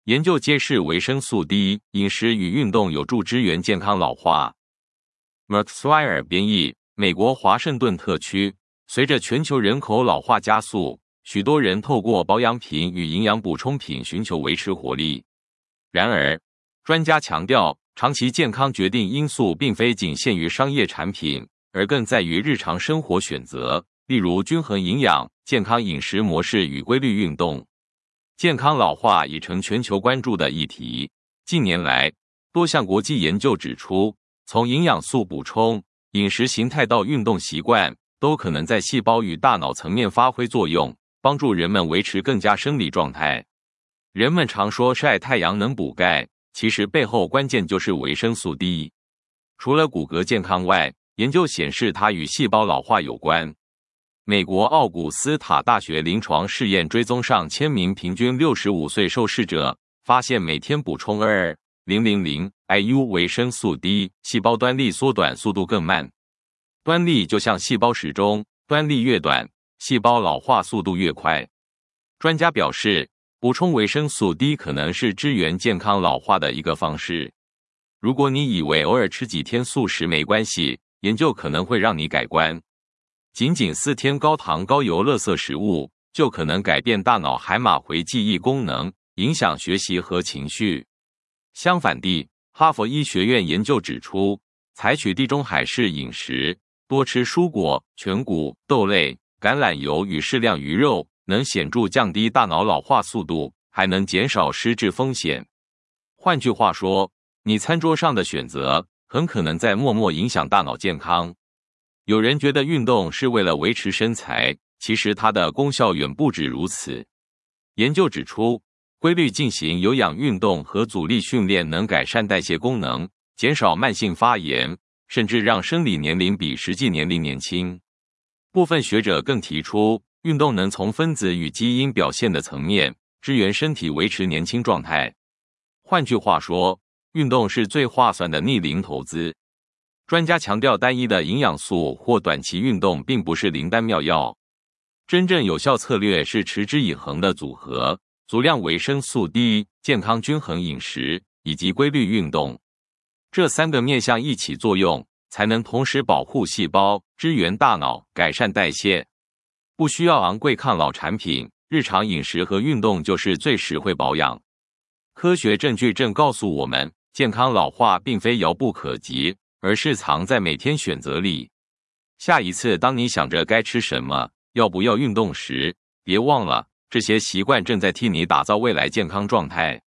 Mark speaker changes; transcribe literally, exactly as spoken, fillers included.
Speaker 1: 研究揭示维生素 D 饮食与运动有助支援健康老化。Mark Swire 编译，美国华盛顿特区。随着全球人口老化加速，许多人透过保养品与营养补充品寻求维持活力。然而，专家强调，长期健康决定因素并非仅限于商业产品，而更在于日常生活选择，例如均衡营养、健康饮食模式与规律运动。健康老化已成全球关注的议题。近年来，多项国际研究指出，从营养素补充、饮食形态到运动习惯，都可能在细胞与大脑层面发挥作用，帮助人们维持更佳生理状态。人们常说晒太阳能补钙，其实背后关键就是维生素 D。除了骨骼健康外，研究显示它与细胞老化有关。美国奥古斯塔大学临床试验追踪上千名平均六十五岁受试者，发现每天补充二千 I U 维生素 D， 细胞端粒缩短速度更慢。端粒就像细胞时钟，端粒越短，细胞老化速度越快。专家表示，补充维生素 D 可能是支援健康老化的一个方式。如果你以为偶尔吃几天素食没关系，研究可能会让你改观。仅仅四天高糖高油垃圾食物，就可能改变大脑海马回记忆功能，影响学习和情绪。相反地，哈佛医学院研究指出，采取地中海式饮食，多吃蔬果、全谷、豆类、橄榄油与适量鱼肉，能显著降低大脑老化速度，还能减少失智风险。换句话说，你餐桌上的选择很可能在默默影响大脑健康。有人觉得运动是为了维持身材，其实它的功效远不止如此。研究指出，规律进行有氧运动和阻力训练能改善代谢功能，减少慢性发炎，甚至让生理年龄比实际年龄年轻。部分学者更提出，运动能从分子与基因表现的层面，支援身体维持年轻状态。换句话说，运动是最划算的逆龄投资。专家强调，单一的营养素或短期运动并不是灵丹妙药，真正有效策略是持之以恒的组合，足量维生素 D、健康均衡饮食以及规律运动。这三个面向一起作用，才能同时保护细胞、支援大脑、改善代谢。不需要昂贵抗老产品，日常饮食和运动就是最实惠保养。科学证据正告诉我们，健康老化并非遥不可及，而是藏在每天选择里。下一次当你想着该吃什么、要不要运动时，别忘了，这些习惯正在替你打造未来健康状态。